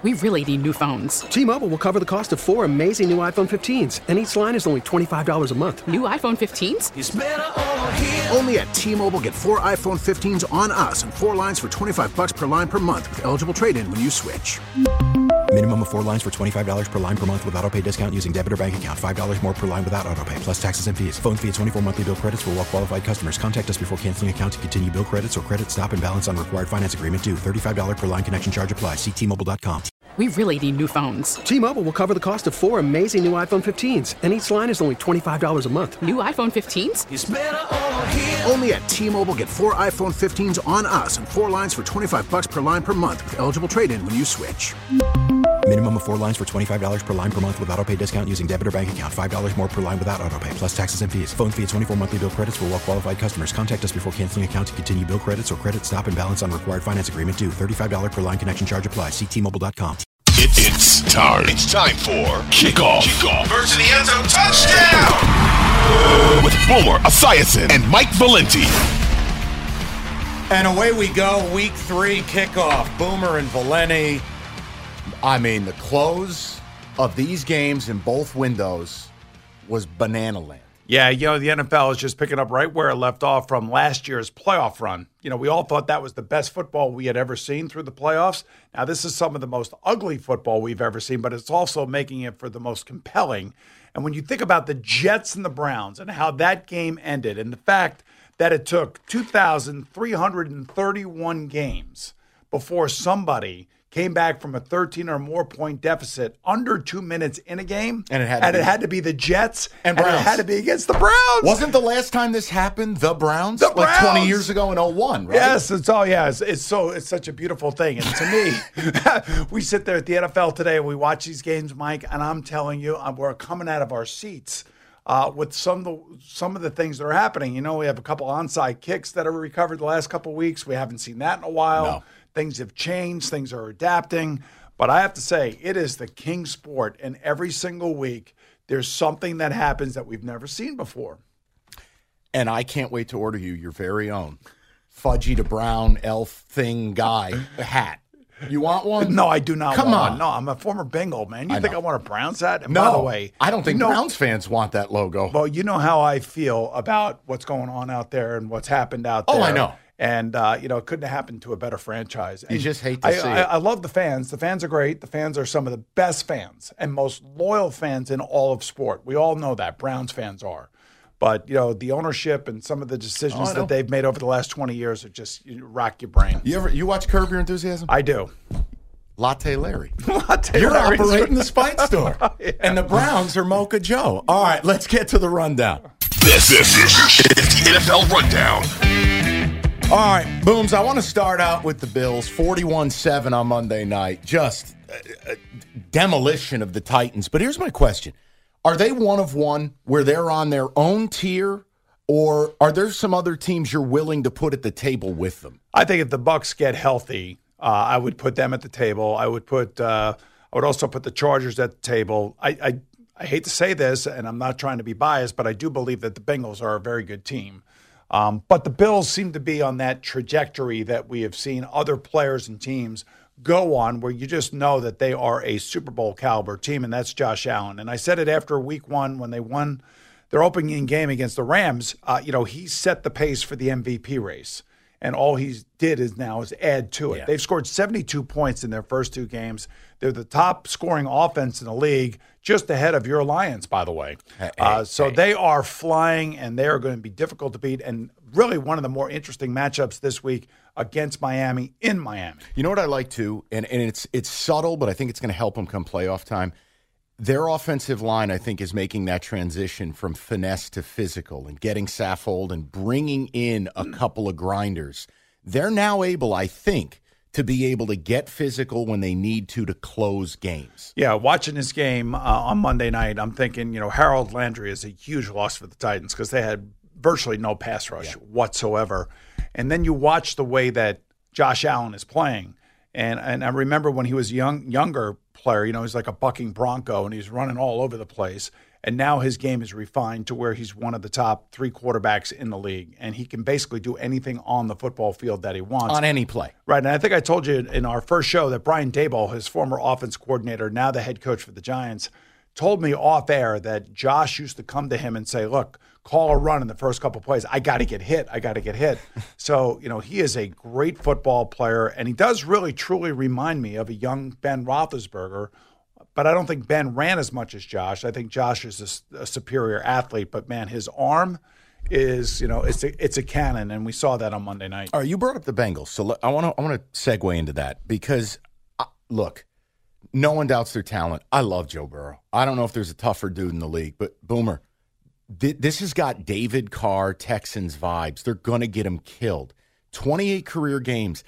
We really need new phones. T-Mobile will cover the cost of 4 amazing new iPhone 15s, and each line is only $25 a month. New iPhone 15s? It's better over here. Only at T-Mobile, get 4 iPhone 15s on us and 4 lines for $25 per line per month with eligible trade-in when you switch. Minimum of 4 lines for $25 per line per month with autopay discount using debit or bank account. $5 more per line without autopay, plus taxes and fees. Phone fee at 24 monthly bill credits for well-qualified customers. Contact us before canceling account to continue bill credits or credit stop and balance on required finance agreement due. $35 per line connection charge applies. See T-Mobile.com. We really need new phones. T-Mobile will cover the cost of 4 amazing new iPhone 15s, and each line is only $25 a month. New iPhone 15s? It's better over here. Only at T-Mobile, get 4 iPhone 15s on us and 4 lines for $25 per line per month with eligible trade-in when you switch. Minimum of 4 lines for $25 per line per month with autopay discount using debit or bank account. $5 more per line without autopay, plus taxes and fees. Phone fee at 24 monthly bill credits for well-qualified customers. Contact us before canceling account to continue bill credits or credit stop and balance on required finance agreement due. $35 per line connection charge applies. See T-Mobile.com. It's time. It's time for Kickoff. Versus the end zone touchdown! With Boomer Esiason and Mike Valenti. And away we go, week 3 kickoff. Boomer and Valenti. I mean, the close of these games in both windows was banana land. Yeah, the NFL is just picking up right where it left off from last year's playoff run. We all thought that was the best football we had ever seen through the playoffs. Now, this is some of the most ugly football we've ever seen, but it's also making it for the most compelling. And when you think about the Jets and the Browns and how that game ended, and the fact that it took 2,331 games before somebody came back from a 13 or more point deficit under 2 minutes in a game. And it had to be the Jets. And Browns. It had to be against the Browns. Wasn't the last time this happened the Browns? The like Browns. 20 years ago in 01, right? Yes, it's such a beautiful thing. And to me, we sit there at the NFL today and we watch these games, Mike, and I'm telling you, we're coming out of our seats with some of the things that are happening. We have a couple onside kicks that are recovered the last couple of weeks. We haven't seen that in a while. No. Things have changed. Things are adapting. But I have to say, it is the king sport. And every single week, there's something that happens that we've never seen before. And I can't wait to order you your very own Fudgy to Brown elf thing guy hat. You want one? No, I do not Come want on. one. No, I'm a former Bengal, man. You think I want a Browns hat? And No. by the way, I don't think Browns fans want that logo. Well, you know how I feel about what's going on out there and what's happened out there. Oh, I know. And, it couldn't have happened to a better franchise. You And just hate to see it. I love the fans. The fans are great. The fans are some of the best fans and most loyal fans in all of sport. We all know that. Browns fans are. But, the ownership and some of the decisions that they've made over the last 20 years are just rock your brain. You watch Curb Your Enthusiasm? I do. Latte Larry. Latte You're Larry's operating the Spite Store. Yeah. And the Browns are Mocha Joe. All right, let's get to the rundown. This is the NFL Rundown. All right, Booms, I want to start out with the Bills. 41-7 on Monday night. Just a demolition of the Titans. But here's my question. Are they one of one where they're on their own tier, or are there some other teams you're willing to put at the table with them? I think if the Bucs get healthy, I would put them at the table. I would also put the Chargers at the table. I hate to say this, and I'm not trying to be biased, but I do believe that the Bengals are a very good team. But the Bills seem to be on that trajectory that we have seen other players and teams go on, where you just know that they are a Super Bowl caliber team, and that's Josh Allen. And I said it after week 1 when they won their opening game against the Rams. He set the pace for the MVP race. And all he did is add to it. Yeah. They've scored 72 points in their first 2 games. They're the top scoring offense in the league, just ahead of your Lions, by the way. They are flying, and they are going to be difficult to beat. And really one of the more interesting matchups this week against Miami in Miami. You know what I like, too? And it's subtle, but I think it's going to help them come playoff time. Their offensive line, I think, is making that transition from finesse to physical and getting Saffold and bringing in a couple of grinders. They're now able, I think, to be able to get physical when they need to close games. Yeah, watching this game on Monday night, I'm thinking, Harold Landry is a huge loss for the Titans because they had virtually no pass rush whatsoever. And then you watch the way that Josh Allen is playing. And I remember when he was younger player, he's like a bucking bronco and he's running all over the place. And now his game is refined to where he's one of the top 3 quarterbacks in the league. And he can basically do anything on the football field that he wants. On any play. Right. And I think I told you in our first show that Brian Daboll, his former offense coordinator, now the head coach for the Giants, told me off air that Josh used to come to him and say, look, call a run in the first couple of plays. I got to get hit. So, he is a great football player, and he does really, truly remind me of a young Ben Roethlisberger. But I don't think Ben ran as much as Josh. I think Josh is a superior athlete. But, man, his arm is, it's a cannon, and we saw that on Monday night. All right, you brought up the Bengals, so I want to segue into that because, look, no one doubts their talent. I love Joe Burrow. I don't know if there's a tougher dude in the league, but Boomer, this has got David Carr Texans vibes. They're going to get him killed. 28 career games,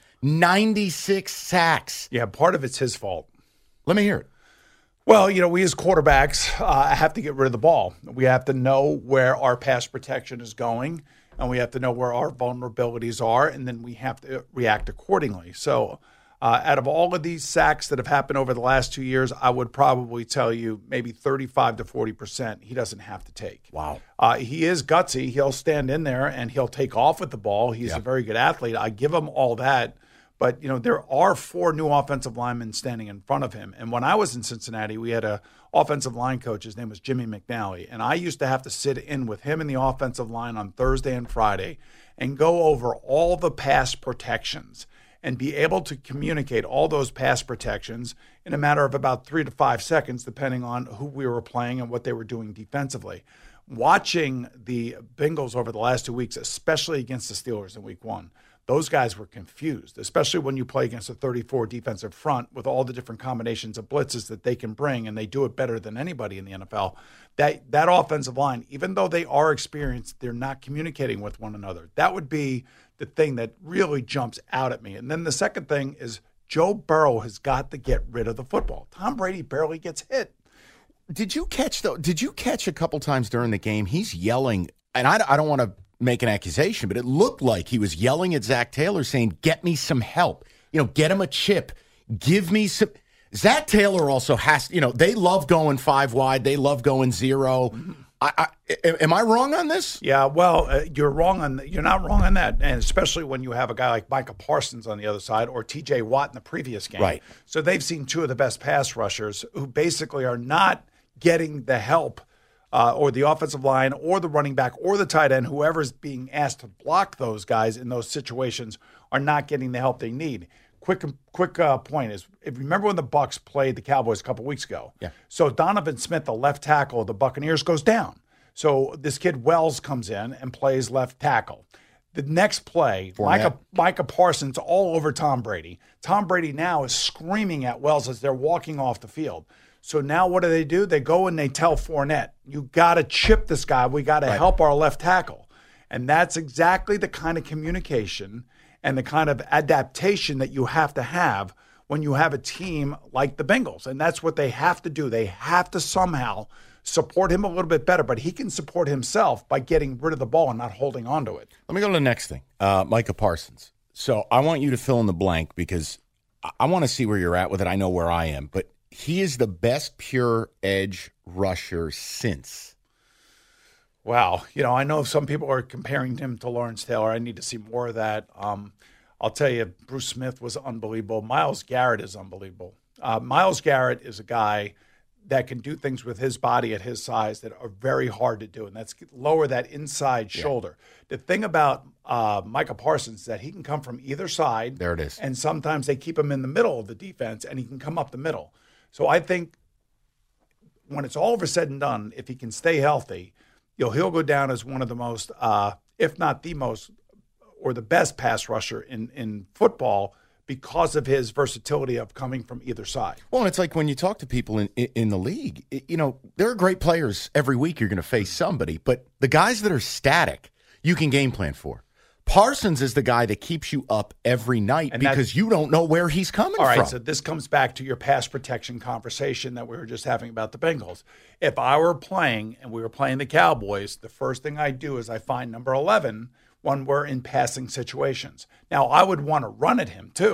96 sacks. Yeah, part of it's his fault. Let me hear it. Well, we as quarterbacks have to get rid of the ball. We have to know where our pass protection is going, and we have to know where our vulnerabilities are, and then we have to react accordingly. So out of all of these sacks that have happened over the last 2 years, I would probably tell you maybe 35 to 40% he doesn't have to take. Wow. He is gutsy. He'll stand in there, and he'll take off with the ball. He's a very good athlete. I give him all that. But, there are 4 new offensive linemen standing in front of him. And when I was in Cincinnati, we had an offensive line coach. His name was Jimmy McNally. And I used to have to sit in with him in the offensive line on Thursday and Friday and go over all the pass protections and be able to communicate all those pass protections in a matter of about 3 to 5 seconds, depending on who we were playing and what they were doing defensively. Watching the Bengals over the last 2 weeks, especially against the Steelers in week 1, those guys were confused, especially when you play against a 34 defensive front with all the different combinations of blitzes that they can bring, and they do it better than anybody in the NFL. That offensive line, even though they are experienced, they're not communicating with one another. That would be the thing that really jumps out at me. And then the second thing is Joe Burrow has got to get rid of the football. Tom Brady barely gets hit. Did you catch a couple times during the game? He's yelling, and I don't want to make an accusation, but it looked like he was yelling at Zach Taylor saying, get me some help. Get him a chip. Give me some. Zach Taylor also has, they love going 5 wide. They love going 0. Am I wrong on this? Yeah, well, you're not wrong on that. And especially when you have a guy like Micah Parsons on the other side or TJ Watt in the previous game. Right. So they've seen 2 of the best pass rushers who basically are not getting the help or the offensive line or the running back or the tight end, whoever's being asked to block those guys in those situations are not getting the help they need. Quick point is, if you remember when the Bucs played the Cowboys a couple weeks ago, so Donovan Smith, the left tackle of the Buccaneers, goes down. So this kid Wells comes in and plays left tackle. The next play, Micah Parsons all over Tom Brady. Tom Brady now is screaming at Wells as they're walking off the field. So now what do? They go and they tell Fournette, you got to chip this guy. We got to help our left tackle. And that's exactly the kind of communication and the kind of adaptation that you have to have when you have a team like the Bengals. And that's what they have to do. They have to somehow support him a little bit better, but he can support himself by getting rid of the ball and not holding on to it. Let me go to the next thing, Micah Parsons. So I want you to fill in the blank because I want to see where you're at with it. I know where I am, but he is the best pure edge rusher since. Wow. I know some people are comparing him to Lawrence Taylor. I need to see more of that. I'll tell you, Bruce Smith was unbelievable. Myles Garrett is unbelievable. Myles Garrett is a guy that can do things with his body at his size that are very hard to do, and that's lower that inside shoulder. The thing about Micah Parsons is that he can come from either side. There it is. And sometimes they keep him in the middle of the defense, and he can come up the middle. So I think when it's all over said and done, if he can stay healthy, he'll go down as one of the most, if not the most, or the best pass rusher in football because of his versatility of coming from either side. Well, and it's like when you talk to people in the league, there are great players every week. You're going to face somebody, but the guys that are static, you can game plan for. Parsons is the guy that keeps you up every night because you don't know where he's coming from. All right, so this comes back to your pass protection conversation that we were just having about the Bengals. If I were playing and we were playing the Cowboys, the first thing I do is I find number 11 when we're in passing situations. Now, I would want to run at him too.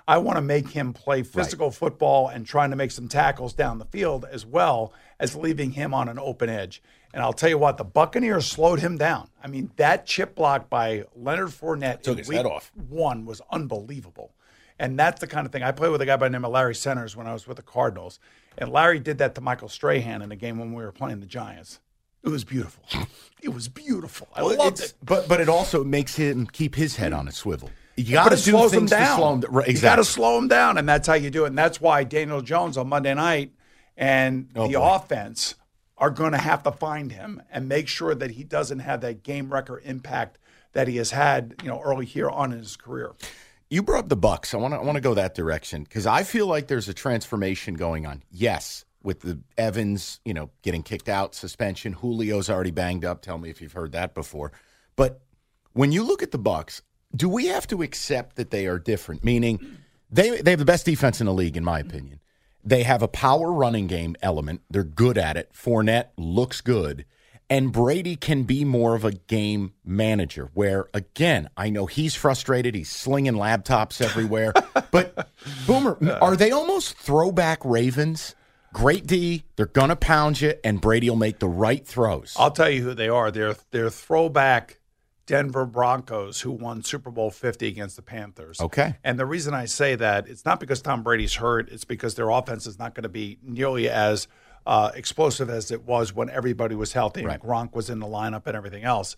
I want to make him play physical football and trying to make some tackles down the field as well as leaving him on an open edge. And I'll tell you what, the Buccaneers slowed him down. I mean, that chip block by Leonard Fournette Took his head off. One was unbelievable. And that's the kind of thing. I played with a guy by the name of Larry Centers when I was with the Cardinals. And Larry did that to Michael Strahan in a game when we were playing the Giants. It was beautiful. It was beautiful. I loved it. But it also makes him keep his head on a swivel. You got But to it do slows him things to down. slow him down. Right, You got to slow him down, and that's how you do it. And that's why Daniel Jones on Monday night and the offense are going to have to find him and make sure that he doesn't have that game record impact that he has had, early here on in his career. You brought up the Bucs. I want to go that direction because I feel like there's a transformation going on. Yes, with the Evans, getting kicked out, suspension. Julio's already banged up. Tell me if you've heard that before. But when you look at the Bucs, do we have to accept that they are different? Meaning, they have the best defense in the league, in my opinion. They have a power running game element. They're good at it. Fournette looks good. And Brady can be more of a game manager where, again, I know he's frustrated. He's slinging laptops everywhere. But, Boomer, are they almost throwback Ravens? Great D, they're going to pound you, and Brady will make the right throws. I'll tell you who they are. They're throwback Denver Broncos who won Super Bowl 50 against the Panthers. Okay. And the reason I say that, it's not because Tom Brady's hurt. It's because their offense is not going to be nearly as explosive as it was when everybody was healthy and Gronk was in the lineup and everything else.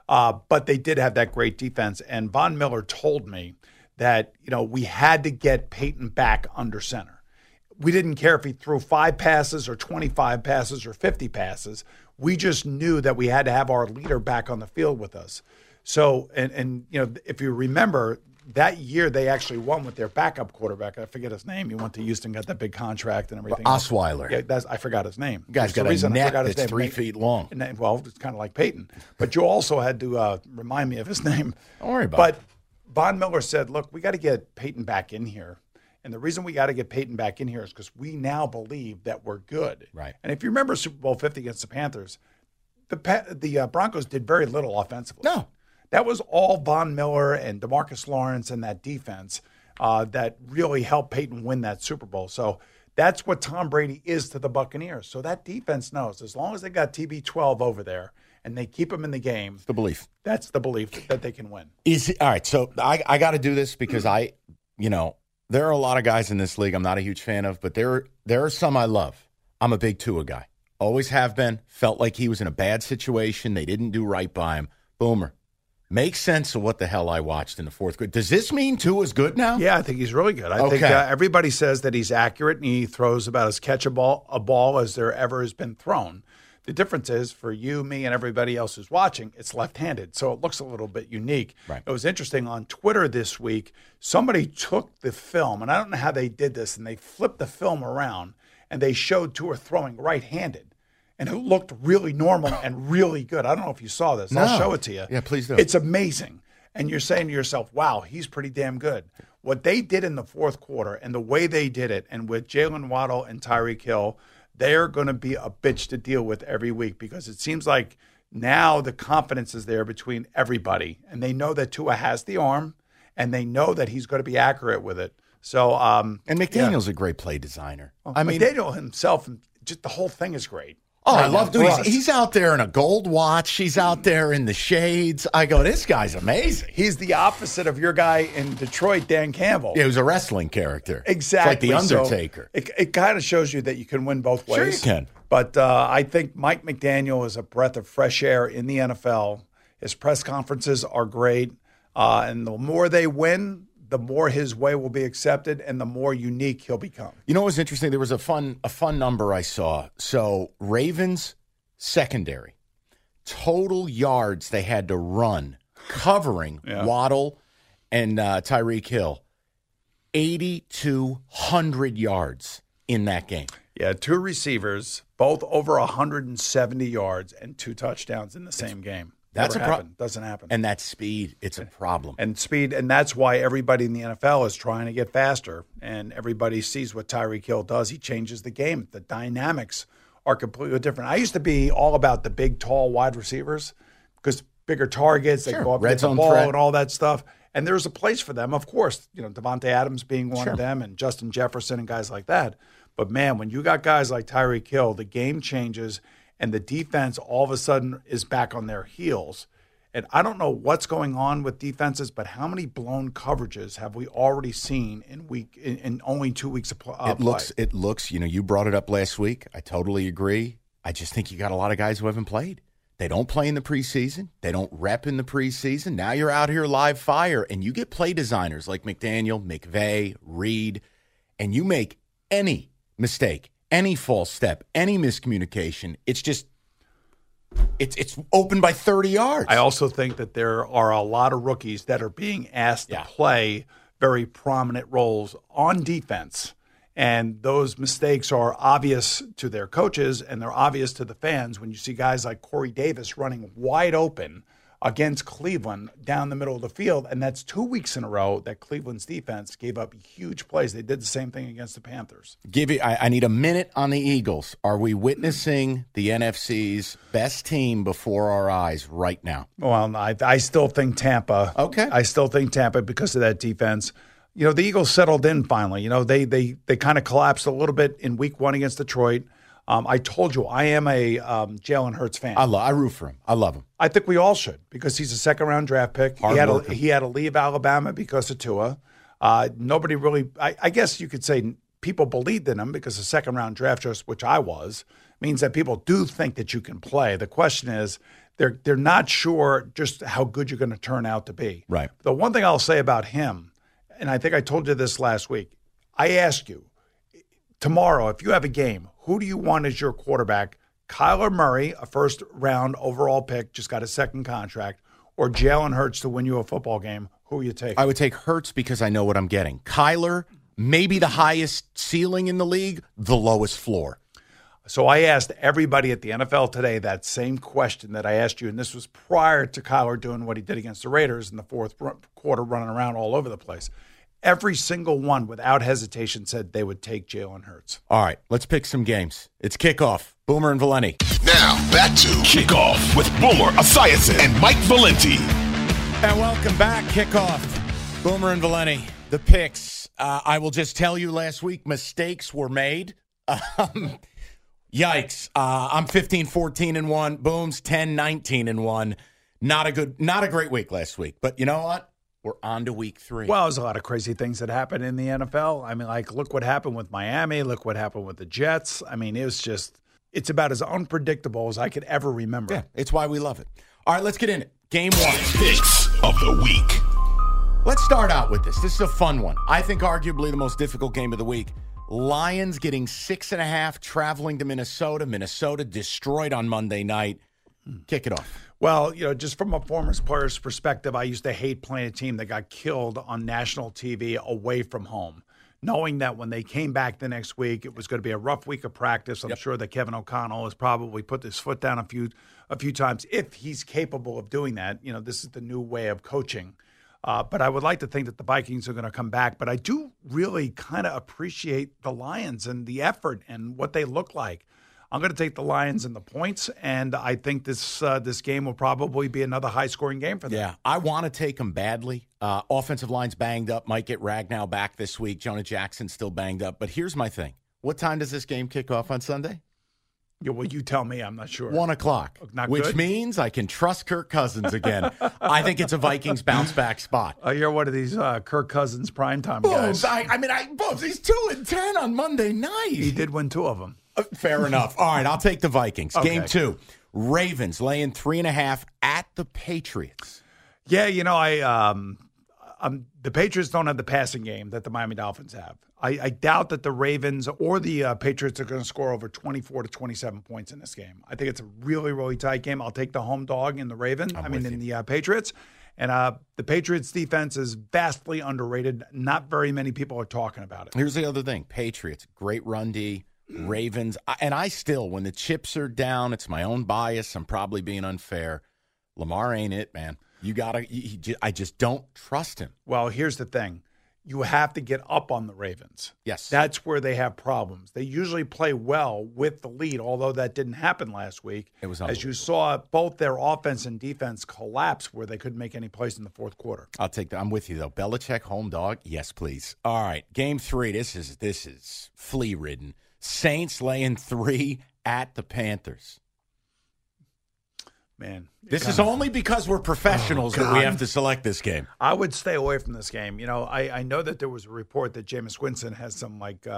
But they did have that great defense. And Von Miller told me that, we had to get Peyton back under center. We didn't care if he threw 5 passes or 25 passes or 50 passes. We just knew that we had to have our leader back on the field with us. So, and if you remember, that year they actually won with their backup quarterback. I forget his name. He went to Houston, got that big contract and everything. Osweiler. Yeah, I forgot his name. The guy's got a neck that's 3 feet long. And well, it's kind of like Peyton. But you also had to remind me of his name. Don't worry about it. But Von Miller said, look, we got to get Peyton back in here. And the reason we got to get Peyton back in here is because we now believe that we're good. Right. And if you remember Super Bowl 50 against the Panthers, the Broncos did very little offensively. No. That was all Von Miller and DeMarcus Lawrence and that defense that really helped Peyton win that Super Bowl. So that's what Tom Brady is to the Buccaneers. So that defense knows as long as they got TB12 over there and they keep him in the game. It's the belief. That's the belief that they can win. All right, so I got to do this because there are a lot of guys in this league I'm not a huge fan of, but there are some I love. I'm a big Tua guy. Always have been. Felt like he was in a bad situation. They didn't do right by him. Boomer. Makes sense of what the hell I watched in the fourth quarter. Does this mean Tua's good now? Yeah, I think he's really good. I think everybody says that he's accurate and he throws about as catch a ball as there ever has been thrown. The difference is for you, me, and everybody else who's watching, it's left-handed, so it looks a little bit unique. Right. It was interesting on Twitter this week, somebody took the film, and I don't know how they did this, and they flipped the film around, and they showed Tua throwing right-handed, and it looked really normal and really good. I don't know if you saw this. No. I'll show it to you. Yeah, please do. It's amazing. And you're saying to yourself, wow, he's pretty damn good. What they did in the fourth quarter and the way they did it, and with Jalen Waddle and Tyreek Hill, they're going to be a bitch to deal with every week because it seems like now the confidence is there between everybody, and they know that Tua has the arm, and they know that he's going to be accurate with it. So, and McDaniel's a great play designer. McDaniel himself, just the whole thing is great. Oh, I love doing. He's out there in a gold watch. He's out there in the shades. I go, this guy's amazing. He's the opposite of your guy in Detroit, Dan Campbell. Yeah, he was a wrestling character. Exactly. It's like the Undertaker. So it kind of shows you that you can win both ways. Sure you can. But I think Mike McDaniel is a breath of fresh air in the NFL. His press conferences are great. And the more they win, the more his way will be accepted and the more unique he'll become. You know what was interesting? There was a fun number I saw. So Ravens secondary, total yards they had to run covering Waddle and Tyreek Hill, 8,200 yards in that game. Yeah, 2 receivers, both over 170 yards and 2 touchdowns in the same game. That's a problem. Doesn't happen. And that speed, it's a problem. And speed, and that's why everybody in the NFL is trying to get faster. And everybody sees what Tyreek Hill does. He changes the game. The dynamics are completely different. I used to be all about the big, tall wide receivers because bigger targets, they go up, red get the zone ball, threat, and all that stuff. And there's a place for them, of course, Devontae Adams being one of them and Justin Jefferson and guys like that. But, man, when you got guys like Tyreek Hill, the game changes and the defense all of a sudden is back on their heels. And I don't know what's going on with defenses, but how many blown coverages have we already seen in only 2 weeks of play? It looks, you brought it up last week. I totally agree. I just think you got a lot of guys who haven't played. They don't play in the preseason. They don't rep in the preseason. Now you're out here live fire, and you get play designers like McDaniel, McVay, Reed, and you make any mistake, any false step, any miscommunication. It's just it's open by 30 yards. I also think that there are a lot of rookies that are being asked to play very prominent roles on defense. And those mistakes are obvious to their coaches and they're obvious to the fans when you see guys like Corey Davis running wide open against Cleveland down the middle of the field. And that's 2 weeks in a row that Cleveland's defense gave up huge plays. They did the same thing against the Panthers. I need a minute on the Eagles. Are we witnessing the NFC's best team before our eyes right now? Well, I still think Tampa. Okay. I still think Tampa because of that defense. The Eagles settled in finally. They kind of collapsed a little bit in week 1 against Detroit. I told you I am a Jalen Hurts fan. I root for him. I love him. I think we all should because he's a second-round draft pick. He had to leave Alabama because of Tua. Nobody really – I guess you could say people believed in him because a second-round draft choice, which I was, means that people do think that you can play. The question is they're not sure just how good you're going to turn out to be. Right. The one thing I'll say about him, and I think I told you this last week, I ask you, tomorrow, if you have a game, who do you want as your quarterback? Kyler Murray, a first-round overall pick, just got a second contract, or Jalen Hurts to win you a football game? Who are you taking? I would take Hurts because I know what I'm getting. Kyler, maybe the highest ceiling in the league, the lowest floor. So I asked everybody at the NFL today that same question that I asked you, and this was prior to Kyler doing what he did against the Raiders in the fourth quarter, running around all over the place. Every single one, without hesitation, said they would take Jalen Hurts. All right, let's pick some games. It's kickoff. Boomer and Valenti. Now, back to Kickoff with Boomer Esiason and Mike Valenti. And welcome back, Kickoff. Boomer and Valenti. The picks. I will just tell you last week, mistakes were made. Yikes. I'm 15-14-1. Boom's 10-19-1. Not a great week last week. But you know what? We're on to week 3. Well, there's a lot of crazy things that happened in the NFL. I mean, look what happened with Miami. Look what happened with the Jets. I mean, it's about as unpredictable as I could ever remember. Yeah, it's why we love it. All right, let's get in it. Game 1. Picks of the week. Let's start out with this. This is a fun one. I think arguably the most difficult game of the week. Lions getting 6.5, traveling to Minnesota. Minnesota destroyed on Monday night. Kick it off. Well, just from a former player's perspective, I used to hate playing a team that got killed on national TV away from home, knowing that when they came back the next week, it was going to be a rough week of practice. I'm sure that Kevin O'Connell has probably put his foot down a few times, if he's capable of doing that. This is the new way of coaching. But I would like to think that the Vikings are going to come back. But I do really kind of appreciate the Lions and the effort and what they look like. I'm going to take the Lions in the points, and I think this game will probably be another high-scoring game for them. Yeah, I want to take them badly. Offensive line's banged up. Might get Ragnow back this week. Jonah Jackson's still banged up. But here's my thing. What time does this game kick off on Sunday? Yeah, well, you tell me. I'm not sure. 1 o'clock, which means I can trust Kirk Cousins again. I think it's a Vikings bounce-back spot. You're one of these Kirk Cousins primetime guys. Booms, he's 2-10 on Monday night. He did win 2 of them. Fair enough. All right, I'll take the Vikings. Okay. Game 2, Ravens laying 3.5 at the Patriots. Yeah, the Patriots don't have the passing game that the Miami Dolphins have. I doubt that the Ravens or the Patriots are going to score over 24 to 27 points in this game. I think it's a really, really tight game. I'll take the home dog in the the Patriots. And the Patriots' defense is vastly underrated. Not very many people are talking about it. Here's the other thing. Patriots, great run D. Ravens, and I still, when the chips are down, it's my own bias. I'm probably being unfair. Lamar ain't it, man. I just don't trust him. Well, here's the thing. you have to get up on the Ravens. Yes. That's where they have problems. They usually play well with the lead, although that didn't happen last week. It was as you saw, both their offense and defense collapse where they couldn't make any plays in the fourth quarter. I'll take that. I'm with you, though. Belichick, home dog, yes, please. All right, game 3. This is flea-ridden. Saints laying 3 at the Panthers. Man, this is only because we're professionals that we have to select this game. I would stay away from this game. You know, I know that there was a report that Jameis Winston has some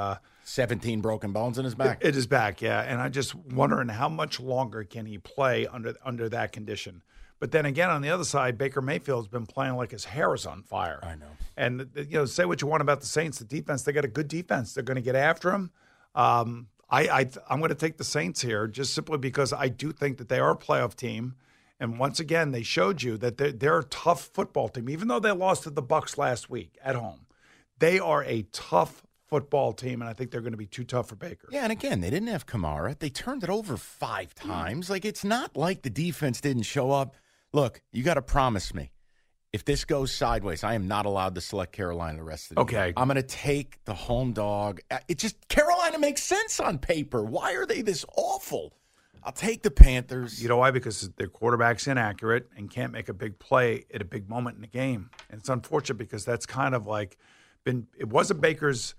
17 broken bones in his back. It is back, yeah. And I just wondering how much longer can he play under that condition. But then again, on the other side, Baker Mayfield's been playing like his hair is on fire. I know. And say what you want about the Saints, the defense, they got a good defense. They're going to get after him. I'm going to take the Saints here just simply because I do think that they are a playoff team. And once again, they showed you that they're a tough football team. Even though they lost to the Bucs last week at home, they are a tough football team, and I think they're going to be too tough for Baker. Yeah, and again, they didn't have Kamara. They turned it over 5 times. Like, it's not like the defense didn't show up. Look, you got to promise me, if this goes sideways, I am not allowed to select Carolina the rest of the year. I'm going to take the home dog. It just, Carolina makes sense on paper. Why are they this awful? I'll take the Panthers. You know why? Because their quarterback's inaccurate and can't make a big play at a big moment in the game. And it's unfortunate because that's kind of like it wasn't Baker's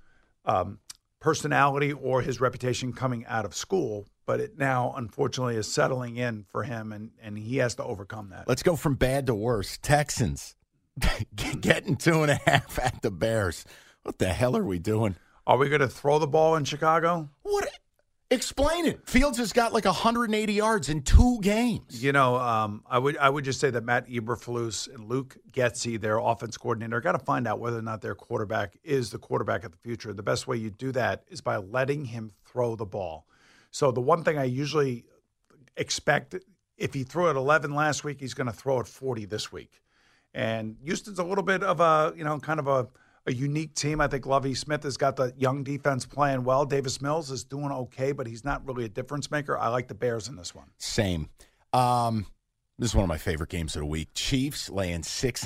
personality or his reputation coming out of school, but it now, unfortunately, is settling in for him, and he has to overcome that. Let's go from bad to worse. Texans getting 2.5 at the Bears. What the hell are we doing? Are we going to throw the ball in Chicago? What? Explain it. Fields has got like 180 yards in 2 games. You know, I would just say that Matt Eberflus and Luke Getsy, their offense coordinator, got to find out whether or not their quarterback is the quarterback of the future. The best way you do that is by letting him throw the ball. So the one thing I usually expect, if he threw it 11 last week, he's going to throw it 40 this week. And Houston's a little bit of kind of a unique team. I think Lovie Smith has got the young defense playing well. Davis Mills is doing okay, but he's not really a difference maker. I like the Bears in this one. Same. This is one of my favorite games of the week. Chiefs laying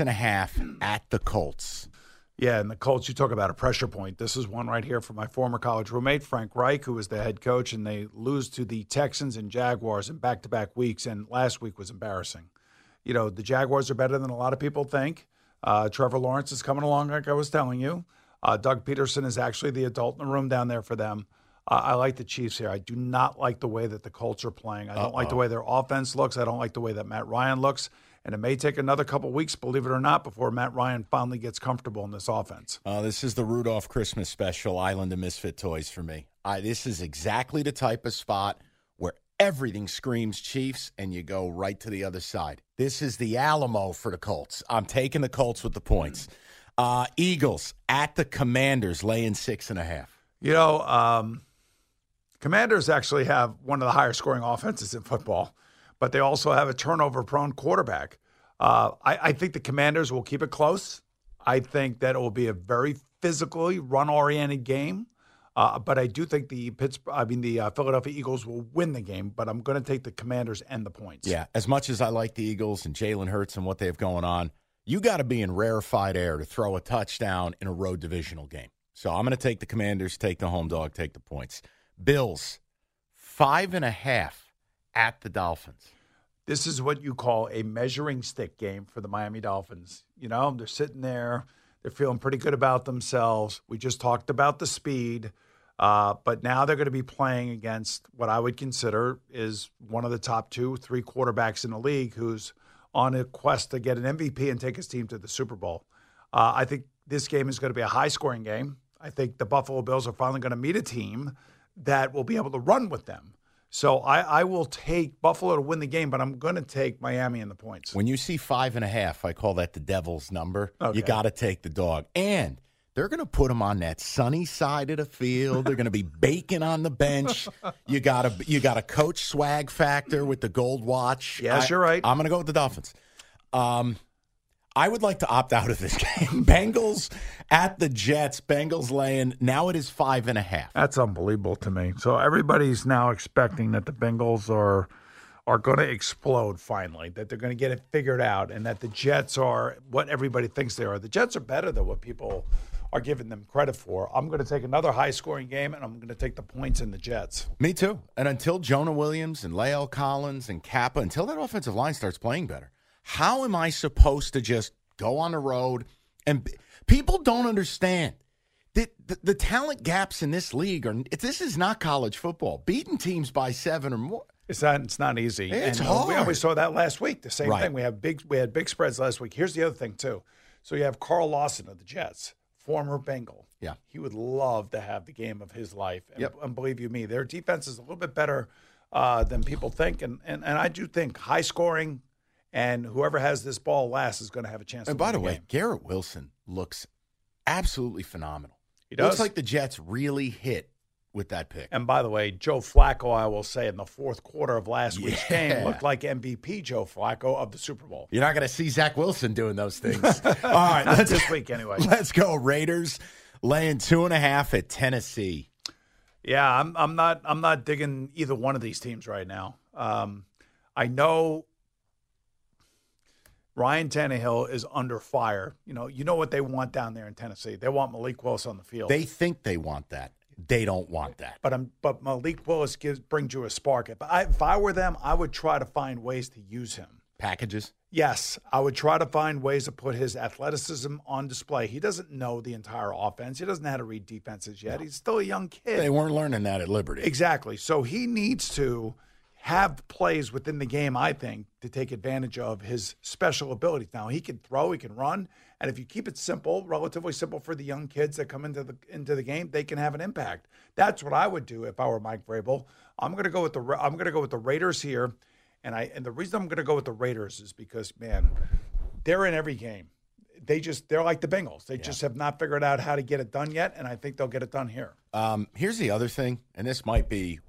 6.5 at the Colts. Yeah, and the Colts, you talk about a pressure point. This is one right here from my former college roommate, Frank Reich, who was the head coach, and they lose to the Texans and Jaguars in back-to-back weeks, and last week was embarrassing. You know, the Jaguars are better than a lot of people think. Trevor Lawrence is coming along, like I was telling you. Doug Peterson is actually the adult in the room down there for them. I like the Chiefs here. I do not like the way that the Colts are playing. I don't like the way their offense looks. I don't like the way that Matt Ryan looks. And it may take another couple weeks, believe it or not, before Matt Ryan finally gets comfortable in this offense. This is the Rudolph Christmas special, Island of Misfit Toys for me. This is exactly the type of spot where everything screams Chiefs, and you go right to the other side. This is the Alamo for the Colts. I'm taking the Colts with the points. Eagles at the Commanders, laying 6.5. You know, Commanders actually have one of the higher scoring offenses in football, but they also have a turnover-prone quarterback. I think the Commanders will keep it close. I think that it will be a very physically run-oriented game. But I do think the Philadelphia Eagles will win the game, but I'm going to take the Commanders and the points. Yeah, as much as I like the Eagles and Jalen Hurts and what they have going on, you got to be in rarefied air to throw a touchdown in a road divisional game. So I'm going to take the Commanders, take the home dog, take the points. Bills, 5.5 at the Dolphins. This is what you call a measuring stick game for the Miami Dolphins. You know, they're sitting there. They're feeling pretty good about themselves. We just talked about the speed. But now they're going to be playing against what I would consider is one of the top 2-3 quarterbacks in the league who's on a quest to get an MVP and take his team to the Super Bowl. I think this game is going to be a high-scoring game. I think the Buffalo Bills are finally going to meet a team that will be able to run with them. So I will take Buffalo to win the game, but I'm going to take Miami in the points. When you see 5.5, I call that the devil's number. Okay. You got to take the dog. And they're going to put him on that sunny side of the field. They're going to be baking on the bench. You got a coach swag factor with the gold watch. Yes, you're right. I'm going to go with the Dolphins. I would like to opt out of this game. Bengals at the Jets. Bengals laying. Now it is 5.5. That's unbelievable to me. So everybody's now expecting that the Bengals are going to explode finally, that they're going to get it figured out, and that the Jets are what everybody thinks they are. The Jets are better than what people are giving them credit for. I'm going to take another high-scoring game, and I'm going to take the points in the Jets. Me too. And until Jonah Williams and Lael Collins and Kappa, until that offensive line starts playing better, how am I supposed to just go on the road? And people don't understand. The talent gaps in this league this is not college football. Beating teams by 7 or more. It's not easy. It's and, hard. We always saw that last week. The same Right. thing. We had big spreads last week. Here's the other thing too. So you have Carl Lawson of the Jets, former Bengal. Yeah. He would love to have the game of his life. And, Yep. and believe you me, their defense is a little bit better than people think. And I do think high scoring, and whoever has this ball last is going to have a chance. And to by win the the way, game. Garrett Wilson looks absolutely phenomenal. He does. Looks like the Jets really hit with that pick. And by the way, Joe Flacco, I will say, in the fourth quarter of last week's Yeah. game, looked like MVP Joe Flacco of the Super Bowl. You're not going to see Zach Wilson doing those things. All right, let's This week anyway. Let's go. Raiders laying 2.5 at Tennessee. Yeah, I'm not digging either one of these teams right now. I know Ryan Tannehill is under fire. You know what they want down there in Tennessee. They want Malik Willis on the field. They think they want that. They don't want that. But Malik Willis brings you a spark. If I were them, I would try to find ways to use him. Packages? Yes, I would try to find ways to put his athleticism on display. He doesn't know the entire offense. He doesn't know how to read defenses yet. He's still a young kid. They weren't learning that at Liberty. Exactly. So he needs to have plays within the game, I think, to take advantage of his special abilities. Now, he can throw, he can run, and if you keep it simple, relatively simple for the young kids that come into the game, they can have an impact. That's what I would do if I were Mike Vrabel. I'm going to go with the Raiders here, and the reason I'm going to go with the Raiders is because, man, they're in every game. They're like the Bengals. They just have not figured out how to get it done yet, and I think they'll get it done here. Here's the other thing, and this might be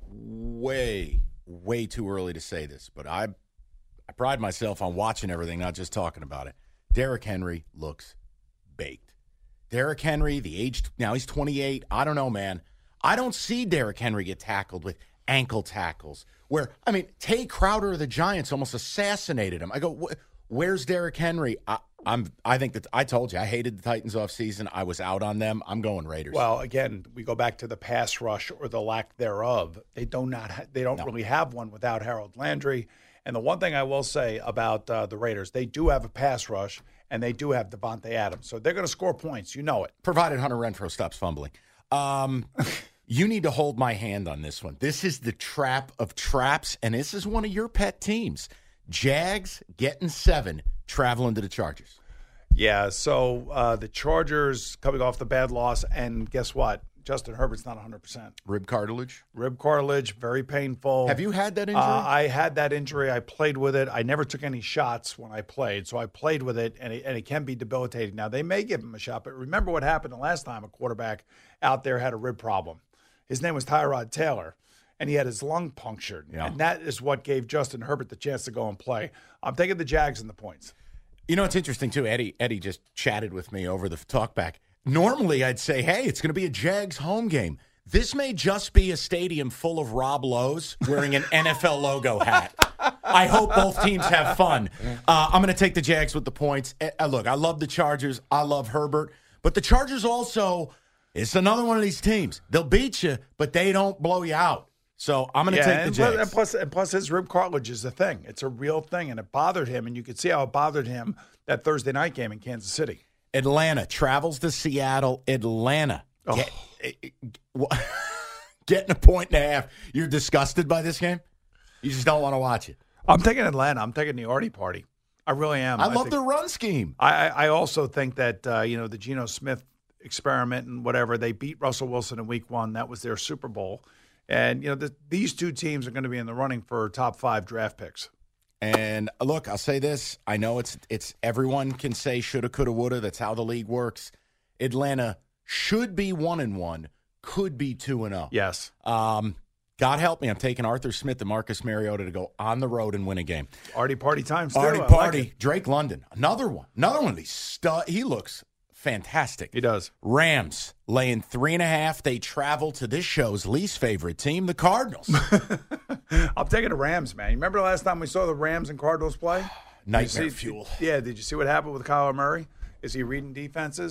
way too early to say this, but I pride myself on watching everything, not just talking about it. Derrick Henry looks baked. Derrick Henry, now he's 28. I don't know, man. I don't see Derrick Henry get tackled with ankle tackles. Tay Crowder of the Giants almost assassinated him. I go, where's Derrick Henry? I think that I told you I hated the Titans offseason. I was out on them. I'm going Raiders. Well, again, we go back to the pass rush or the lack thereof. They don't really have one without Harold Landry. And the one thing I will say about the Raiders, they do have a pass rush, and they do have Devontae Adams. So they're going to score points. You know it. Provided Hunter Renfrow stops fumbling. You need to hold my hand on this one. This is the trap of traps, and this is one of your pet teams. Jags getting 7, traveling to the Chargers. Yeah, so the Chargers coming off the bad loss, and guess what? Justin Herbert's not 100%. Rib cartilage, very painful. Have you had that injury? I had that injury. I played with it. I never took any shots when I played, so I played with it, and it can be debilitating. Now, they may give him a shot, but remember what happened the last time a quarterback out there had a rib problem. His name was Tyrod Taylor, and he had his lung punctured, and that is what gave Justin Herbert the chance to go and play. I'm taking the Jags and the points. You know, it's interesting, too. Eddie just chatted with me over the talkback. Normally, I'd say, hey, it's going to be a Jags home game. This may just be a stadium full of Rob Lowe's wearing an NFL logo hat. I hope both teams have fun. I'm going to take the Jags with the points. Look, I love the Chargers. I love Herbert. But the Chargers also, it's another one of these teams. They'll beat you, but they don't blow you out. So I'm going to take the Jags. And plus, his rib cartilage is a thing. It's a real thing, and it bothered him. And you could see how it bothered him that Thursday night game in Kansas City. Atlanta travels to Seattle. Atlanta. Getting a 1.5. You're disgusted by this game? You just don't want to watch it. I'm taking Atlanta. I'm taking the Artie party. I really am. I love their run scheme. I also think that, the Geno Smith experiment and whatever, they beat Russell Wilson in week 1. That was their Super Bowl. And, these two teams are going to be in the running for top 5 draft picks. And look, I'll say this. I know it's everyone can say shoulda, coulda, woulda. That's how the league works. Atlanta should be 1-1, could be 2-0. Yes. God help me. I'm taking Arthur Smith and Marcus Mariota to go on the road and win a game. Artie party times too. Artie party. Like Drake London. Another one of these he looks fantastic. He does. Rams laying 3.5. They travel to this show's least favorite team, the Cardinals. I'm taking the Rams, man. You remember the last time we saw the Rams and Cardinals play? Nightmare fuel. Yeah, did you see what happened with Kyler Murray? Is he reading defenses?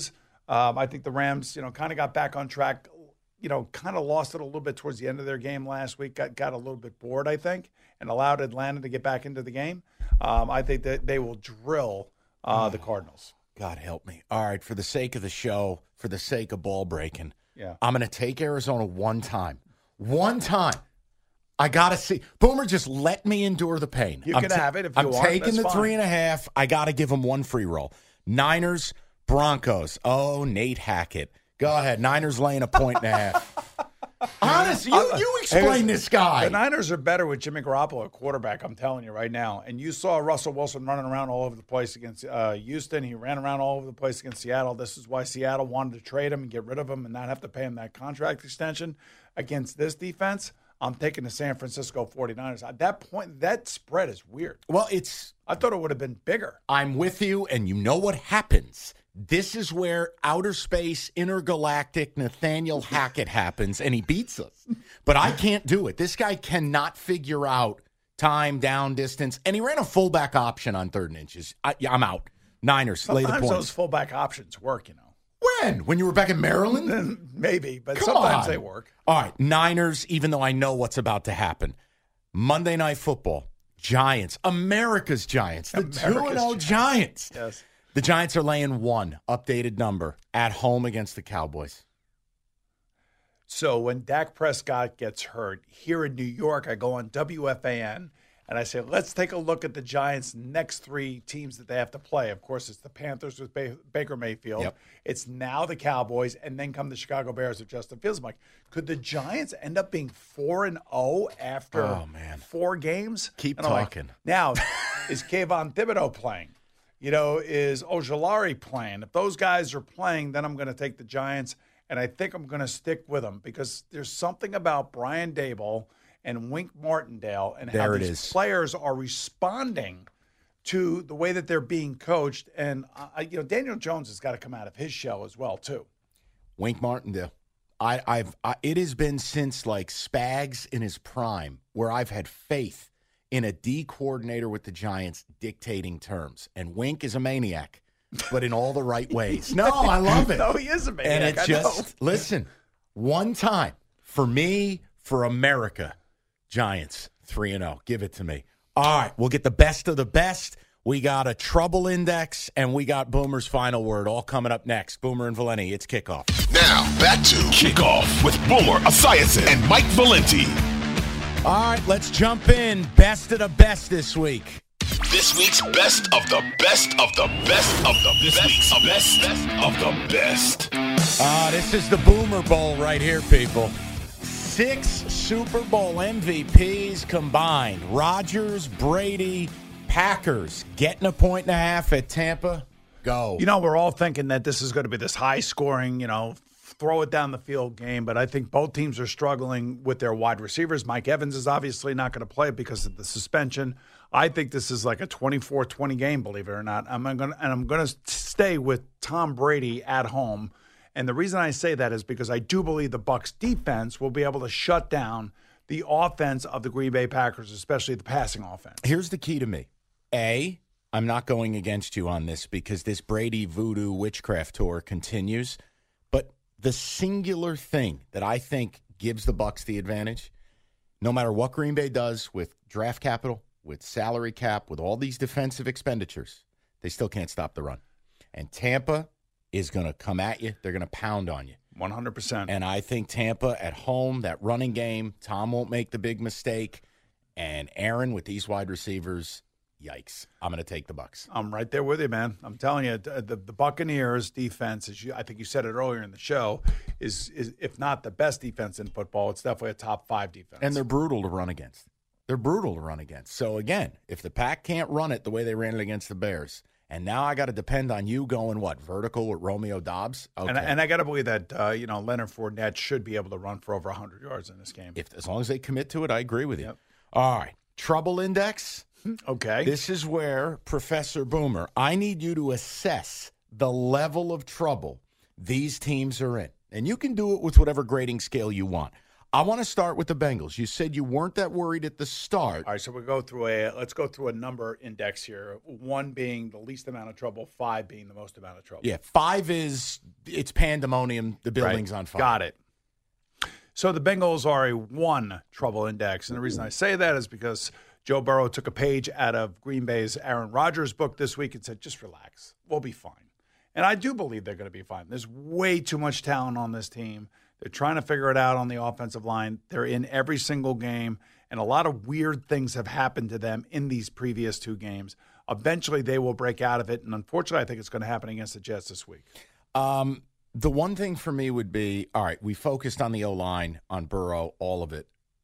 I think the Rams, kind of got back on track. Kind of lost it a little bit towards the end of their game last week. Got a little bit bored, I think, and allowed Atlanta to get back into the game. I think that they will drill the Cardinals. God help me. All right, for the sake of the show, for the sake of ball breaking, Yeah. I'm going to take Arizona one time. One time. I got to see. Boomer, just let me endure the pain. You can have it if you want. I'm taking the That's fine. 3.5. I got to give them one free roll. Niners, Broncos. Oh, Nate Hackett. Go ahead. Niners laying 1.5. Honestly, you explain this guy. The Niners are better with Jimmy Garoppolo at quarterback, I'm telling you right now. And you saw Russell Wilson running around all over the place against Houston. He ran around all over the place against Seattle. This is why Seattle wanted to trade him and get rid of him and not have to pay him that contract extension. Against this defense, I'm taking the San Francisco 49ers. At that point, that spread is weird. Well, I thought it would have been bigger. I'm with you, and you know what happens. This is where outer space, intergalactic Nathaniel Hackett happens, and he beats us. But I can't do it. This guy cannot figure out time, down, distance, and he ran a fullback option on 3rd and inches. I'm out. Niners, lay the Sometimes points. those fullback options work, When? When you were back in Maryland? Maybe, but Come sometimes on. they work. All right, Niners, even though I know what's about to happen. Monday Night Football, Giants, America's Giants, the 2-0 Giants. Yes. The Giants are laying 1, updated number, at home against the Cowboys. So when Dak Prescott gets hurt, here in New York, I go on WFAN and I say, let's take a look at the Giants' next 3 teams that they have to play. Of course, it's the Panthers with Baker Mayfield. Yep. It's now the Cowboys, and then come the Chicago Bears with Justin Fields. I'm like, could the Giants end up being 4-0 after 4 games? Keep And I'm like, talking. now, is Kayvon Thibodeau playing? Is Ojulari playing? If those guys are playing, then I'm going to take the Giants, and I think I'm going to stick with them because there's something about Brian Daboll and Wink Martindale and how these players are responding to the way that they're being coached. And, Daniel Jones has got to come out of his shell as well, too. Wink Martindale. It has been since like Spags in his prime where I've had faith in a D coordinator with the Giants dictating terms. And Wink is a maniac, but in all the right ways. No, I love it. No, he is a maniac. And it's just, listen, one time for me, for America, Giants 3-0. Give it to me. All right, we'll get the best of the best. We got a trouble index, and we got Boomer's final word all coming up next. Boomer and Valenti, it's kickoff. Now, back to Kickoff with Boomer Esiason and Mike Valenti. All right, let's jump in. Best of the best this week. This week's best of the best of the best of the best of the best. This is the Boomer Bowl right here, people. 6 Super Bowl MVPs combined. Rodgers, Brady, Packers getting 1.5 at Tampa. Go. We're all thinking that this is going to be this high-scoring, throw it down the field game, but I think both teams are struggling with their wide receivers. Mike Evans is obviously not going to play because of the suspension. I think this is like a 24-20 game, believe it or not. I'm going to stay with Tom Brady at home. And the reason I say that is because I do believe the Bucs defense will be able to shut down the offense of the Green Bay Packers, especially the passing offense. Here's the key to me. A, I'm not going against you on this because this Brady voodoo witchcraft tour continues. But the singular thing that I think gives the Bucs the advantage, no matter what Green Bay does with draft capital, with salary cap, with all these defensive expenditures, they still can't stop the run. And Tampa is going to come at you. They're going to pound on you. 100%. And I think Tampa at home, that running game, Tom won't make the big mistake. And Aaron with these wide receivers, yikes. I'm going to take the Bucs. I'm right there with you, man. I'm telling you, the Buccaneers defense, I think you said it earlier in the show, is if not the best defense in football, it's definitely a top 5 defense. And they're brutal to run against. So, again, if the Pack can't run it the way they ran it against the Bears, and now I got to depend on you going, vertical with Romeo Doubs? Okay. And I got to believe that, Leonard Fournette should be able to run for over 100 yards in this game. As long as they commit to it, I agree with you. Yep. All right. Trouble index. Okay. This is where, Professor Boomer, I need you to assess the level of trouble these teams are in. And you can do it with whatever grading scale you want. I want to start with the Bengals. You said you weren't that worried at the start. All right, so let's go through a number index here. 1 being the least amount of trouble, 5 being the most amount of trouble. Yeah, 5 is it's pandemonium. The building's on fire. Got it. So the Bengals are a 1 trouble index, and the reason I say that is because Joe Burrow took a page out of Green Bay's Aaron Rodgers book this week and said, just relax. We'll be fine. And I do believe they're going to be fine. There's way too much talent on this team. They're trying to figure it out on the offensive line. They're in every single game, and a lot of weird things have happened to them in these previous 2 games. Eventually, they will break out of it, and unfortunately, I think it's going to happen against the Jets this week. The one thing for me would be, all right, we focused on the O-line, on Burrow, all of it.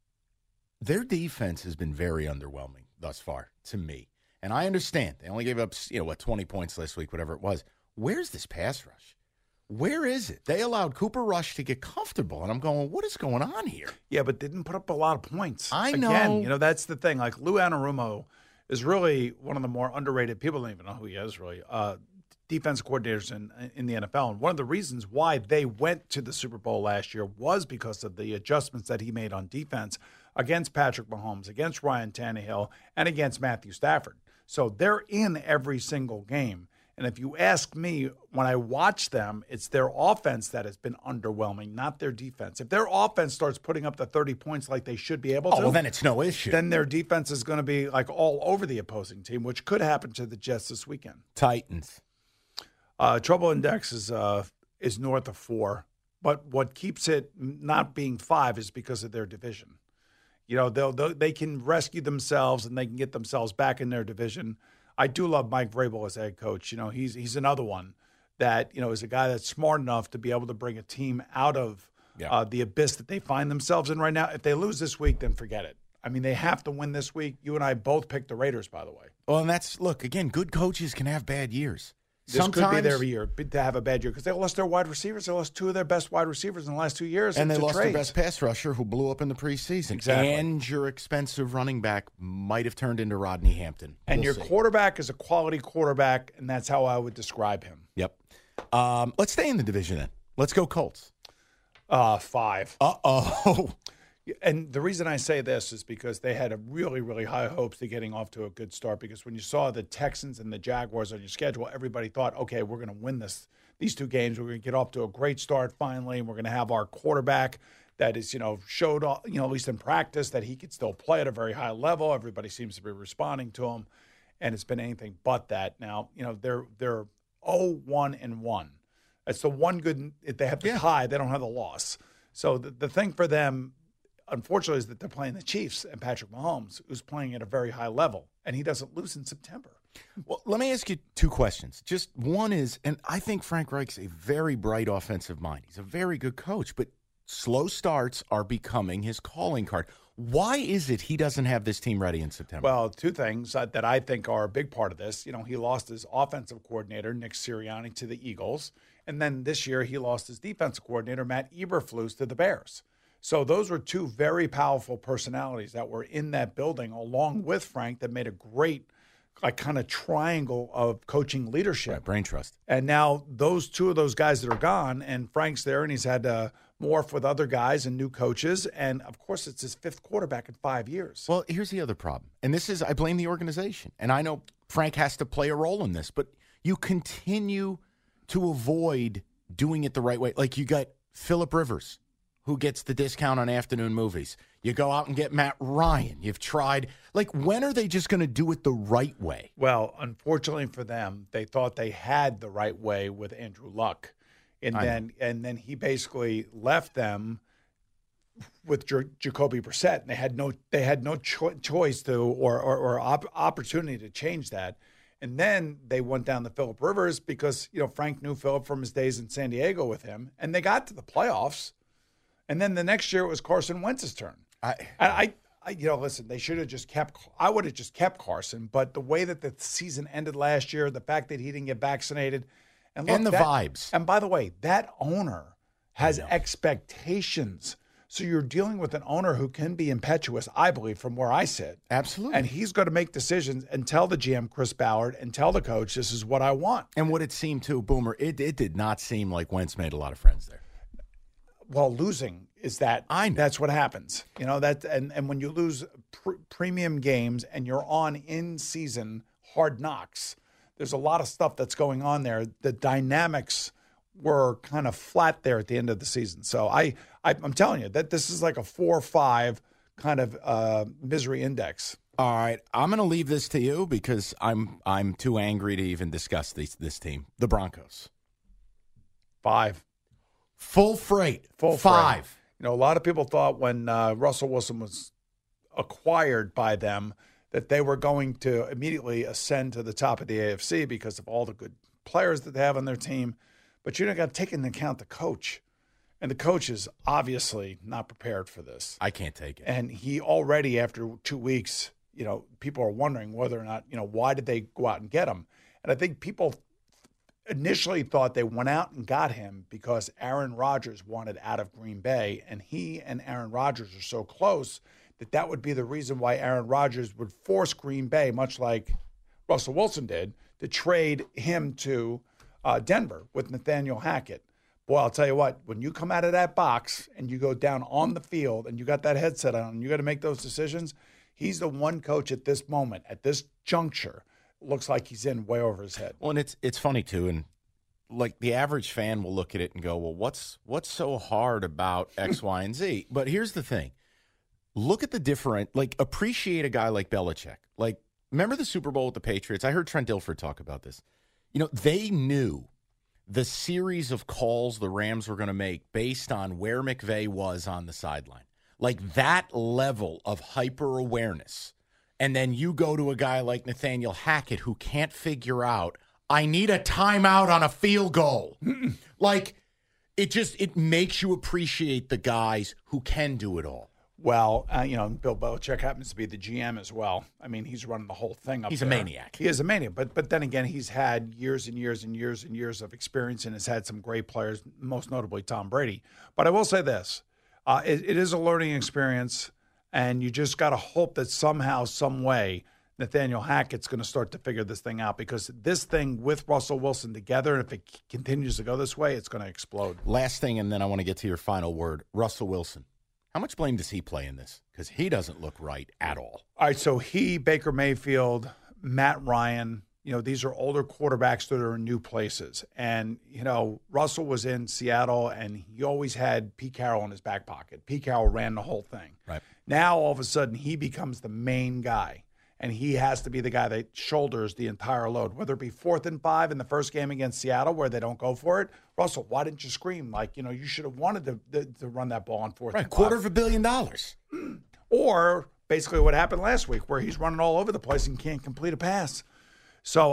Their defense has been very underwhelming thus far to me. And I understand. They only gave up, 20 points last week, whatever it was. Where's this pass rush? Where is it? They allowed Cooper Rush to get comfortable, and I'm going, what is going on here? Yeah, but didn't put up a lot of points. I know. Again, that's the thing. Like, Lou Anarumo is really one of the more underrated, people don't even know who he is, really, defense coordinators in the NFL. And one of the reasons why they went to the Super Bowl last year was because of the adjustments that he made on defense against Patrick Mahomes, against Ryan Tannehill, and against Matthew Stafford. So they're in every single game. And if you ask me, when I watch them, it's their offense that has been underwhelming, not their defense. If their offense starts putting up the 30 points like they should be able to, well, then it's no issue. Then their defense is going to be like all over the opposing team, which could happen to the Jets this weekend. Titans. Trouble index is north of 4, but what keeps it not being 5 is because of their division. They can rescue themselves and they can get themselves back in their division. I do love Mike Vrabel as head coach. He's another one that is a guy that's smart enough to be able to bring a team out of the abyss that they find themselves in right now. If they lose this week, then forget it. I mean, they have to win this week. You and I both picked the Raiders, by the way. Well, and look, again, good coaches can have bad years. This could be their year to have a bad year because they lost their wide receivers. They lost 2 of their best wide receivers in the last 2 years. And they lost their best pass rusher who blew up in the preseason. Exactly. And your expensive running back might have turned into Rodney Hampton. And your quarterback is a quality quarterback, and that's how I would describe him. Yep. Let's stay in the division then. Let's go Colts. 5. Uh-oh. And the reason I say this is because they had a really, really high hopes to getting off to a good start because when you saw the Texans and the Jaguars on your schedule, everybody thought, okay, we're going to win these 2 games. We're going to get off to a great start finally, and we're going to have our quarterback that is, showed, at least in practice, that he could still play at a very high level. Everybody seems to be responding to him, and it's been anything but that. Now, they're 0-1-1. That's the one good – if they have the tie, they don't have the loss. So the thing for them – unfortunately, is that they're playing the Chiefs and Patrick Mahomes, who's playing at a very high level, and he doesn't lose in September. Well, let me ask you 2 questions. Just one is, and I think Frank Reich's a very bright offensive mind. He's a very good coach, but slow starts are becoming his calling card. Why is it he doesn't have this team ready in September? Well, 2 things that I think are a big part of this. He lost his offensive coordinator, Nick Sirianni, to the Eagles, and then this year he lost his defensive coordinator, Matt Eberflus, to the Bears. So those were 2 very powerful personalities that were in that building along with Frank that made a great kind of triangle of coaching leadership. Right, brain trust. And now those 2 of those guys that are gone and Frank's there and he's had to morph with other guys and new coaches. And, of course, it's his 5th quarterback in 5 years. Well, here's the other problem. And this is, I blame the organization. And I know Frank has to play a role in this, but you continue to avoid doing it the right way. Like you got Phillip Rivers, who gets the discount on afternoon movies. You go out and get Matt Ryan. You've tried. Like, when are they just going to do it the right way? Well, unfortunately for them, they thought they had the right way with Andrew Luck. And then he basically left them with Jacoby Brissett. And they had no choice to or opportunity to change that. And then they went down to Phillip Rivers because, Frank knew Phillip from his days in San Diego with him. And they got to the playoffs. And then the next year it was Carson Wentz's turn. Listen, they should have just kept – I would have just kept Carson. But the way that the season ended last year, the fact that he didn't get vaccinated. And the vibes. And by the way, that owner has expectations. So you're dealing with an owner who can be impetuous, I believe, from where I sit. Absolutely. And he's going to make decisions and tell the GM, Chris Ballard, and tell the coach, this is what I want. And what it seemed to, Boomer, it did not seem like Wentz made a lot of friends there. Well, losing is that. I know. That's what happens. You know, that, and when you lose premium games and you're on in-season Hard Knocks, there's a lot of stuff that's going on there. The dynamics were kind of flat there at the end of the season. So I'm telling you that this is like a 4 or 5 kind of misery index. All right, I'm going to leave this to you because I'm too angry to even discuss this team. The Broncos. 5. Full freight. Full 5. freight. You know, a lot of people thought when Russell Wilson was acquired by them that they were going to immediately ascend to the top of the AFC because of all the good players that they have on their team. But you got to take into account the coach. And the coach is obviously not prepared for this. I can't take it. And he already, after 2 weeks, you know, people are wondering whether or not, you know, why did they go out and get him? And I think people initially thought they went out and got him because Aaron Rodgers wanted out of Green Bay. And he and Aaron Rodgers are so close that would be the reason why Aaron Rodgers would force Green Bay, much like Russell Wilson did, to trade him to Denver with Nathaniel Hackett. Boy, I'll tell you what, when you come out of that box and you go down on the field and you got that headset on and you got to make those decisions, he's the one coach at this moment, at this juncture, looks like he's in way over his head. Well, and it's funny, too, and like the average fan will look at it and go, well, what's so hard about X, Y, and Z? But here's the thing. Look at the different, like, appreciate a guy like Belichick. Like, remember the Super Bowl with the Patriots? I heard Trent Dilfer talk about this. You know, they knew the series of calls the Rams were going to make based on where McVay was on the sideline. Like, that level of hyper-awareness. And then you go to a guy like Nathaniel Hackett who can't figure out, I need a timeout on a field goal. Like, it makes you appreciate the guys who can do it all. Well, you know, Bill Belichick happens to be the GM as well. I mean, he's running the whole thing up He's there. a maniac. He is a maniac. But then again, he's had years and years and years and years of experience and has had some great players, most notably Tom Brady. But I will say this. It is a learning experience, and you just got to hope that somehow, some way, Nathaniel Hackett's going to start to figure this thing out because this thing with Russell Wilson together, if it continues to go this way, it's going to explode. Last thing, and then I want to get to your final word. Russell Wilson. How much blame does he play in this? Because he doesn't look right at all. All right, so he, Baker Mayfield, Matt Ryan, you know, these are older quarterbacks that are in new places. And, you know, Russell was in Seattle, and he always had Pete Carroll in his back pocket. Pete Carroll ran the whole thing. Right. Now, all of a sudden, he becomes the main guy, and he has to be the guy that shoulders the entire load, whether it be 4th and 5 in the first game against Seattle where they don't go for it. Russell, why didn't you scream? Like, you know, you should have wanted to run that ball on 4th and 5. $250 million. Or basically what happened last week where he's running all over the place and can't complete a pass. So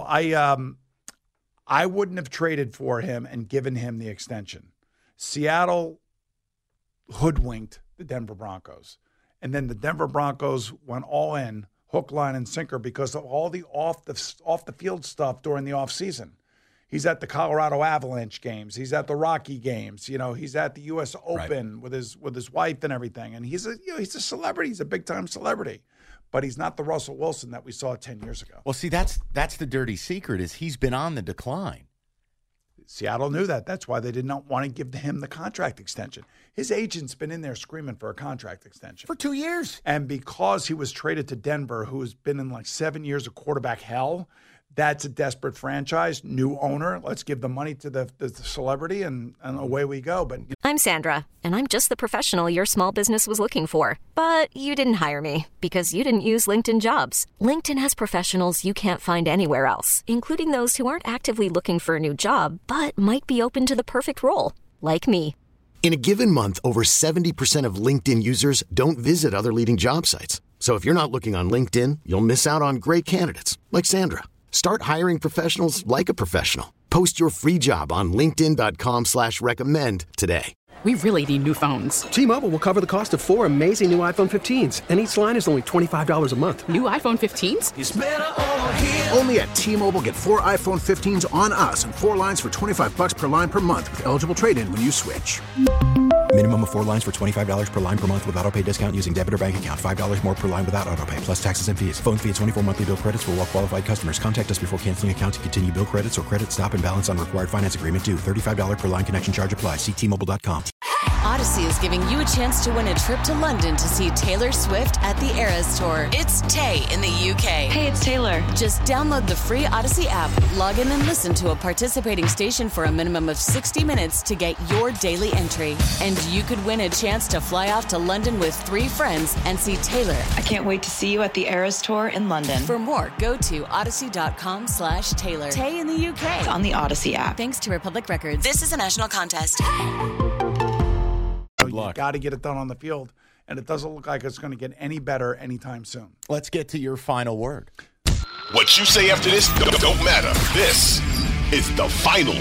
I wouldn't have traded for him and given him the extension. Seattle hoodwinked the Denver Broncos. And then the Denver Broncos went all in, hook, line, and sinker because of all the off the field stuff during the offseason. He's at the Colorado Avalanche games. He's at the Rocky games. You know, he's at the U.S. Open with his wife and everything. And he's a celebrity. He's a big time celebrity, but he's not the Russell Wilson that we saw 10 years ago. Well, see, that's the dirty secret is he's been on the decline. Seattle knew that. That's why they did not want to give him the contract extension. His agent's been in there screaming for a contract extension. For 2 years. And because he was traded to Denver, who has been in like 7 years of quarterback hell, that's a desperate franchise, new owner. Let's give the money to the celebrity, and away we go. But I'm Sandra, and I'm just the professional your small business was looking for. But you didn't hire me because you didn't use LinkedIn Jobs. LinkedIn has professionals you can't find anywhere else, including those who aren't actively looking for a new job, but might be open to the perfect role, like me. In a given month, over 70% of LinkedIn users don't visit other leading job sites. So if you're not looking on LinkedIn, you'll miss out on great candidates like Sandra. Start hiring professionals like a professional. Post your free job on linkedin.com/recommend today. We really need new phones. T-Mobile will cover the cost of 4 amazing new iPhone 15s, and each line is only $25 a month. New iPhone 15s? It's better over here. Only at T-Mobile, get 4 iPhone 15s on us and 4 lines for $25 per line per month with eligible trade-in when you switch. Minimum of 4 lines for $25 per line per month with autopay discount using debit or bank account. $5 more per line without autopay, plus taxes and fees. Phone fee at 24 monthly bill credits for well-qualified customers. Contact us before canceling account to continue bill credits or credit stop and balance on required finance agreement due. $35 per line connection charge applies. See T-Mobile.com. Odyssey is giving you a chance to win a trip to London to see Taylor Swift at the Eras Tour. It's Tay in the UK. Hey, it's Taylor. Just download the free Odyssey app, log in and listen to a participating station for a minimum of 60 minutes to get your daily entry. And you could win a chance to fly off to London with 3 friends and see Taylor. I can't wait to see you at the Eras Tour in London. For more, go to odyssey.com/Taylor. Tay in the UK. It's on the Odyssey app. Thanks to Republic Records. This is a national contest. You got to get it done on the field, and it doesn't look like it's going to get any better anytime soon. Let's get to your final word. What you say after this don't matter. This is the final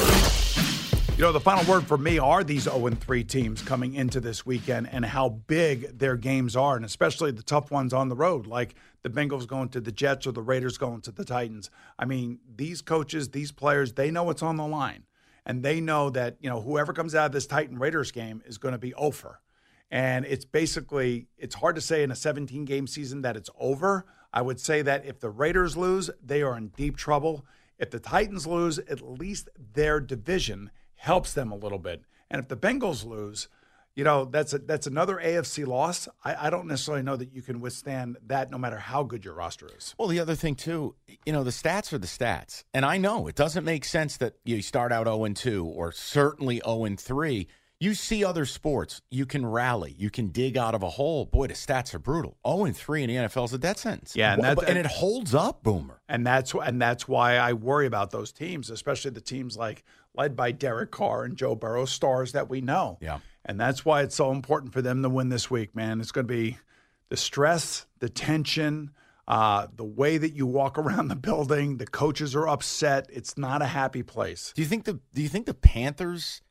word. You know, the final word for me are these 0-3 teams coming into this weekend and how big their games are, and especially the tough ones on the road, like the Bengals going to the Jets or the Raiders going to the Titans. I mean, these coaches, these players, they know what's on the line. And they know that, you know, whoever comes out of this Titan Raiders game is going to be over. And it's basically, it's hard to say in a 17-game season that it's over. I would say that if the Raiders lose, they are in deep trouble. If the Titans lose, at least their division helps them a little bit. And if the Bengals lose, you know, that's another AFC loss. I don't necessarily know that you can withstand that no matter how good your roster is. Well, the other thing, too, you know, the stats are the stats. And I know it doesn't make sense that you start out 0-2 or certainly 0-3. You see other sports, you can rally, you can dig out of a hole. Boy, the stats are brutal. 0-3 in the NFL is a death sentence. Yeah, and it holds up, Boomer. And that's why I worry about those teams, especially the teams like led by Derek Carr and Joe Burrow, stars that we know. Yeah. And that's why it's so important for them to win this week, man. It's going to be the stress, the tension, the way that you walk around the building. The coaches are upset. It's not a happy place. Do you think the Panthers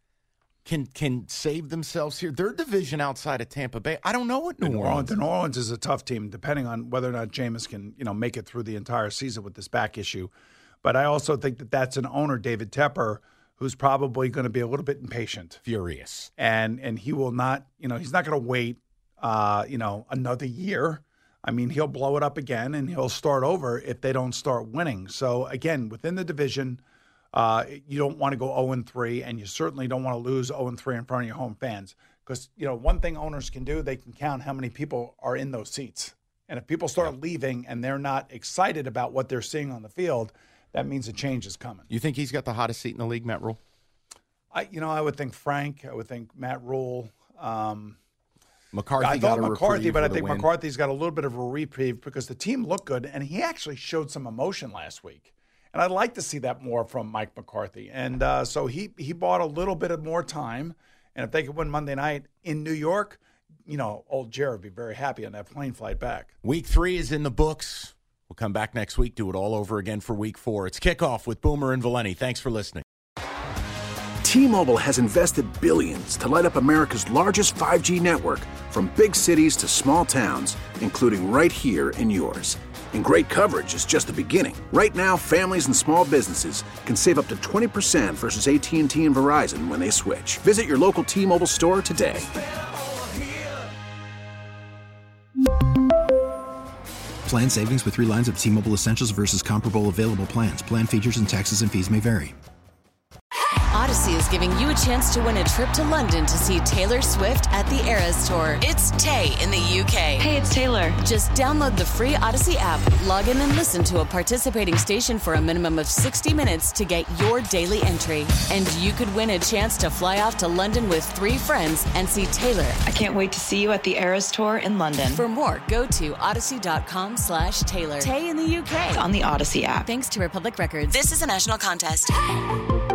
can save themselves here? Their division outside of Tampa Bay, I don't know what New Orleans. New Orleans is a tough team, depending on whether or not Jameis can, you know, make it through the entire season with this back issue. But I also think that that's an owner, David Tepper, who's probably going to be a little bit impatient. Furious. And he will not, you know, he's not going to wait, you know, another year. I mean, he'll blow it up again, and he'll start over if they don't start winning. So, again, within the division, you don't want to go 0-3, and you certainly don't want to lose 0-3 in front of your home fans. Because, you know, one thing owners can do, they can count how many people are in those seats. And if people start leaving and they're not excited about what they're seeing on the field, that means a change is coming. You think he's got the hottest seat in the league, Matt Rule? I would think Frank. I would think Matt Rule. McCarthy. I thought McCarthy, but I think win. McCarthy's got a little bit of a reprieve because the team looked good, and he actually showed some emotion last week. And I'd like to see that more from Mike McCarthy. And so he bought a little bit of more time. And if they could win Monday night in New York, you know, old Jared would be very happy on that plane flight back. Week 3 is in the books. We'll come back next week, do it all over again for Week 4. It's Kickoff with Boomer and Valeni. Thanks for listening. T-Mobile has invested billions to light up America's largest 5G network, from big cities to small towns, including right here in yours. And great coverage is just the beginning. Right now, families and small businesses can save up to 20% versus AT&T and Verizon when they switch. Visit your local T-Mobile store today. Plan savings with 3 lines of T-Mobile Essentials versus comparable available plans. Plan features and taxes and fees may vary. Odyssey is giving you a chance to win a trip to London to see Taylor Swift at the Eras Tour. It's Tay in the UK. Hey, it's Taylor. Just download the free Odyssey app, log in and listen to a participating station for a minimum of 60 minutes to get your daily entry. And you could win a chance to fly off to London with 3 friends and see Taylor. I can't wait to see you at the Eras Tour in London. For more, go to odyssey.com/Taylor. Tay in the UK. It's on the Odyssey app. Thanks to Republic Records. This is a national contest.